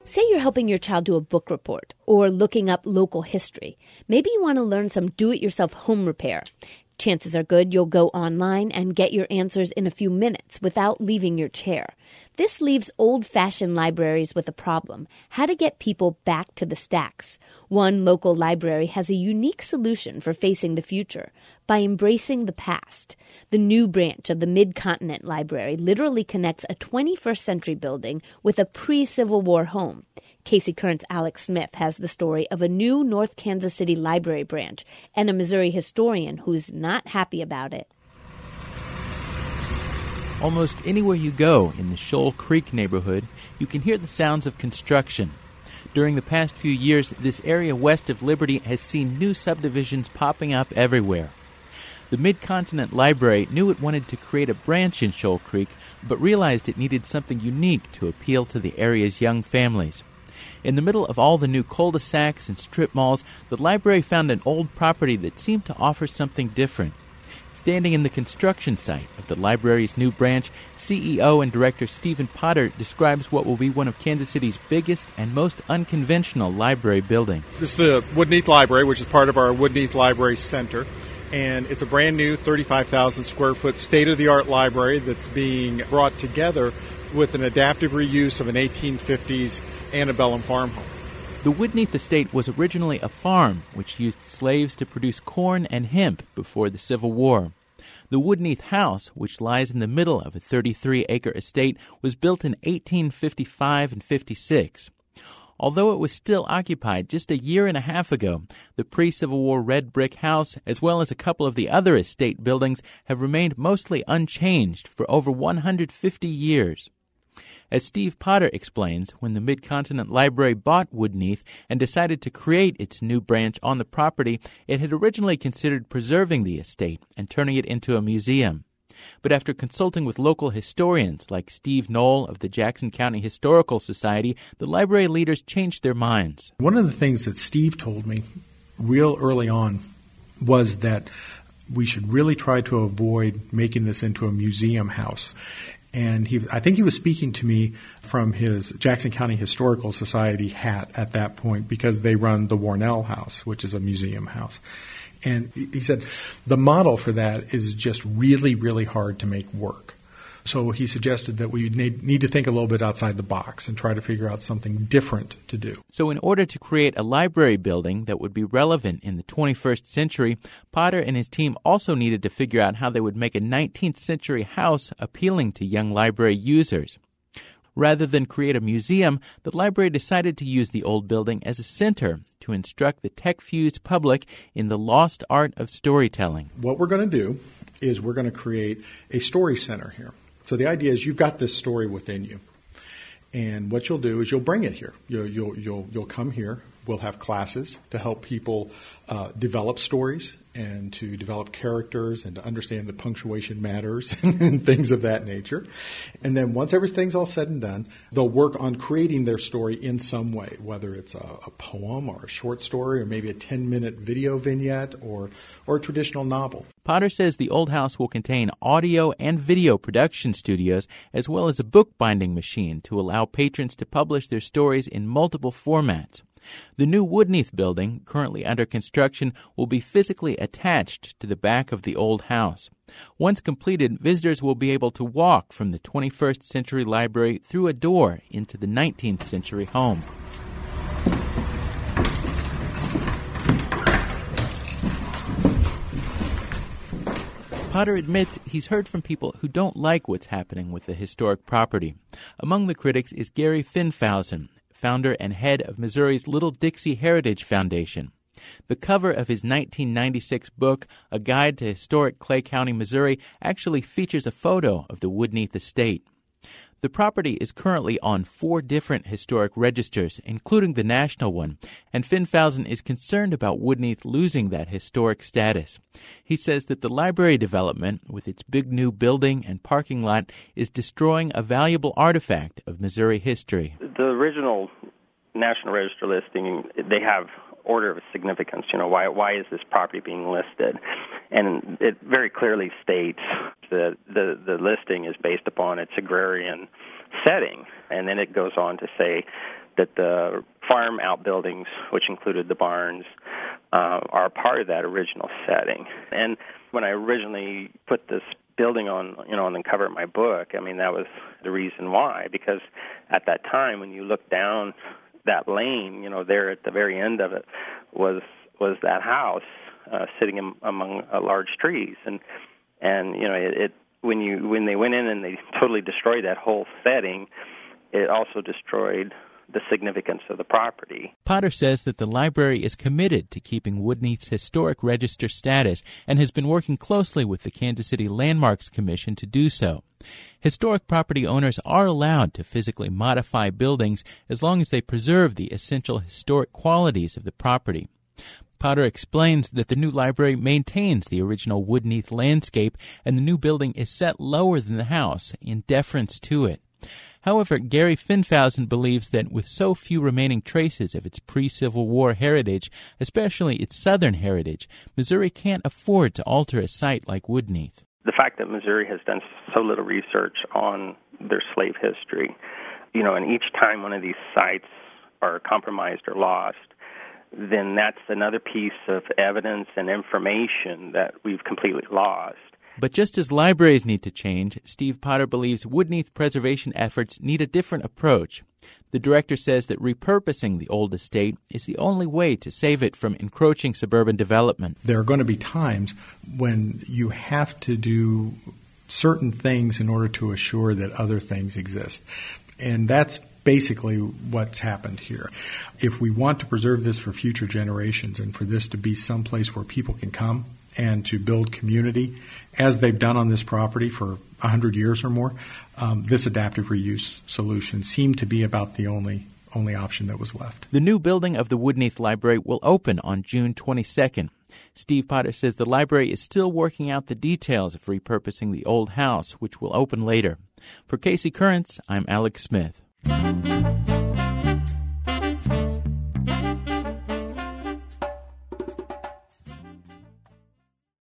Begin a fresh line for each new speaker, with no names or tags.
Say you're helping your child do a book report or looking up local history. Maybe you want to learn some do-it-yourself home repair. Chances are good you'll go online and get your answers in a few minutes without leaving your chair. This leaves old-fashioned libraries with a problem: how to get people back to the stacks. One local library has a unique solution for facing the future by embracing the past. The new branch of the Mid-Continent Library literally connects a 21st century building with a pre-Civil War home. Casey Current's Alex Smith has the story of a new North Kansas City library branch and a Missouri historian who's not happy about it.
Almost anywhere you go in the Shoal Creek neighborhood, you can hear the sounds of construction. During the past few years, this area west of Liberty has seen new subdivisions popping up everywhere. The Mid-Continent Library knew it wanted to create a branch in Shoal Creek, but realized it needed something unique to appeal to the area's young families. In the middle of all the new cul-de-sacs and strip malls, the library found an old property that seemed to offer something different. Standing in the construction site of the library's new branch, CEO and Director Stephen Potter describes what will be one of Kansas City's biggest and most unconventional library buildings.
This is the Woodneath Library, which is part of our Woodneath Library Center. And it's a brand new 35,000 square foot state-of-the-art library that's being brought together with an adaptive reuse of an 1850s antebellum farm home.
The Woodneath estate was originally a farm which used slaves to produce corn and hemp before the Civil War. The Woodneath house, which lies in the middle of a 33-acre estate, was built in 1855 and 56. Although it was still occupied just a year and a half ago, the pre-Civil War red brick house, as well as a couple of the other estate buildings, have remained mostly unchanged for over 150 years. As Steve Potter explains, when the Mid-Continent Library bought Woodneath and decided to create its new branch on the property, it had originally considered preserving the estate and turning it into a museum. But after consulting with local historians like Steve Knoll of the Jackson County Historical Society, the library leaders changed their minds.
One of the things that Steve told me real early on was that we should really try to avoid making this into a museum house. And I think he was speaking to me from his Jackson County Historical Society hat at that point, because they run the Warnell House, which is a museum house. And he said the model for that is just really, really hard to make work. So he suggested that we need to think a little bit outside the box and try to figure out something different to do.
So in order to create a library building that would be relevant in the 21st century, Potter and his team also needed to figure out how they would make a 19th century house appealing to young library users. Rather than create a museum, the library decided to use the old building as a center to instruct the tech-fused public in the lost art of storytelling.
What we're going to do is we're going to create a story center here. So the idea is you've got this story within you, and what you'll do is you'll bring it here. You'll come here. We'll have classes to help people develop stories and to develop characters and to understand that punctuation matters and things of that nature. And then once everything's all said and done, they'll work on creating their story in some way, whether it's a poem or a short story or maybe a 10-minute video vignette or a traditional novel.
Potter says the old house will contain audio and video production studios as well as a bookbinding machine to allow patrons to publish their stories in multiple formats. The new Woodneath building, currently under construction, will be physically attached to the back of the old house. Once completed, visitors will be able to walk from the 21st century library through a door into the 19th century home. Potter admits he's heard from people who don't like what's happening with the historic property. Among the critics is Gary Finfausen, founder and head of Missouri's Little Dixie Heritage Foundation. The cover of his 1996 book, A Guide to Historic Clay County, Missouri, actually features a photo of the Woodneath estate. The property is currently on 4 different historic registers, including the national one, and Finfausen is concerned about Woodneath losing that historic status. He says that the library development, with its big new building and parking lot, is destroying a valuable artifact of Missouri history.
The original National Register listing, they have order of significance. Why is this property being listed? And it very clearly states that the listing is based upon its agrarian setting. And then it goes on to say that the farm outbuildings, which included the barns, are a part of that original setting. And when I originally put this building on the cover of my book, I mean, that was the reason why, because at that time when you look down that lane, there at the very end of it was that house sitting among large trees, and when they went in and they totally destroyed that whole setting, it also destroyed the significance of the property.
Potter says that the library is committed to keeping Woodneath's historic register status and has been working closely with the Kansas City Landmarks Commission to do so. Historic property owners are allowed to physically modify buildings as long as they preserve the essential historic qualities of the property. Potter explains that the new library maintains the original Woodneath landscape and the new building is set lower than the house in deference to it. However, Gary Finfausen believes that with so few remaining traces of its pre-Civil War heritage, especially its Southern heritage, Missouri can't afford to alter a site like Woodneath.
The fact that Missouri has done so little research on their slave history, and each time one of these sites are compromised or lost, then that's another piece of evidence and information that we've completely lost.
But just as libraries need to change, Steve Potter believes Woodneath preservation efforts need a different approach. The director says that repurposing the old estate is the only way to save it from encroaching suburban development.
There are going to be times when you have to do certain things in order to assure that other things exist. And that's basically what's happened here. If we want to preserve this for future generations and for this to be someplace where people can come and to build community, as they've done on this property for 100 years or more, this adaptive reuse solution seemed to be about the only option that was left.
The new building of the Woodneath Library will open on June 22nd. Steve Potter says the library is still working out the details of repurposing the old house, which will open later. For Casey Currents, I'm Alex Smith.